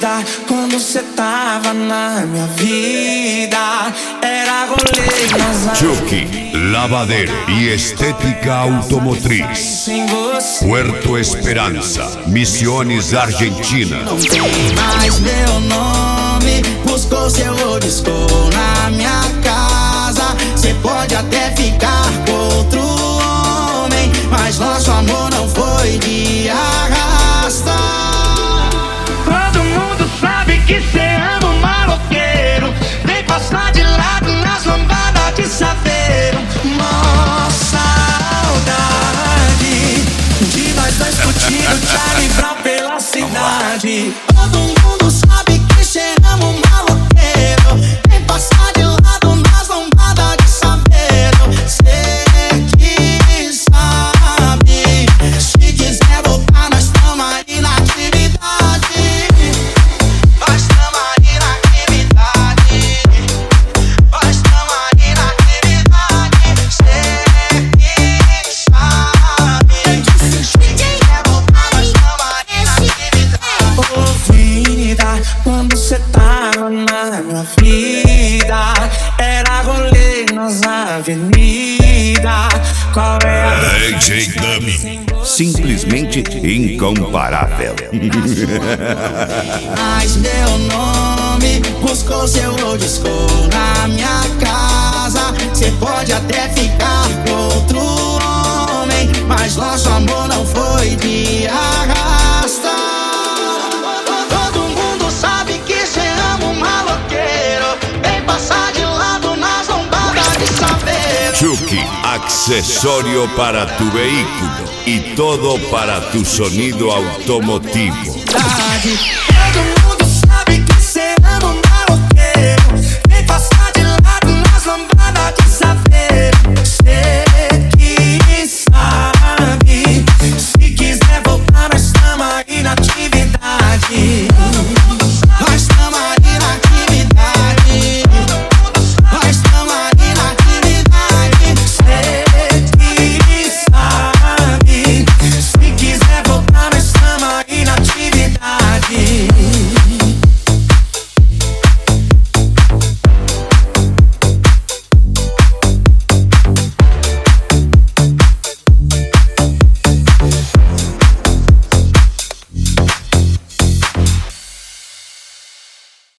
vida quando cê tava na minha vida. Era rolê nas Chucky, lavadero y estética automotriz. sem você. Puerto Esperanza, Misiones, Argentina. Não tem mais meu nome, buscou seu disco na minha casa. Cê pode até ficar com outro homem, mas nosso amor não foi de arrasta. Todo mundo sabe que cê ama um maloqueiro, vem passar de lado nas lambadas de saveiro. Nossa, saudade de nós dois curtindo Charlie Brown pela cidade. Todo mundo sabe que cê ama um maloqueiro, vem passar de lado nas lambadas de saveiro. Cê que sabe, se quiser voltar nós tamo aí na atividade. Nós tamo aí na atividade. Nós tamo aí na atividade. Cê que sabe, se quiser voltar nós tamo aí na atividade. Ô vida, quando cê tava na minha vida, era rolê nas avenidas. Qual é a DJ Dummy, simplesmente incomparável. Mas meu nome buscou seu disco na minha casa. Cê pode até ficar com outro homem, mas nosso amor não foi de arrasta. Todo mundo sabe que cê ama um maloqueiro, vem passar de lado nas lombadas de saber. Chucky, accesorio para tu vehículo y todo para tu sonido automotivo. Cidade.